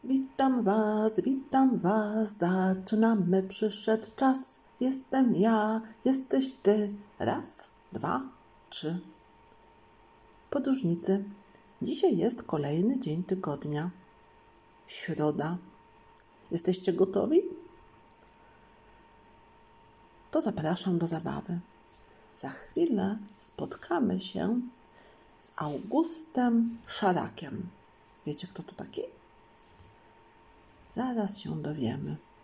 Witam was, zaczynamy, przyszedł czas. Jestem ja, jesteś ty. Raz, dwa, trzy. Podróżnicy, dzisiaj jest kolejny dzień tygodnia. Środa. Jesteście gotowi? To zapraszam do zabawy. Za chwilę spotkamy się z Augustem Szarakiem. Wiecie, kto to taki? Zaraz się dowiemy.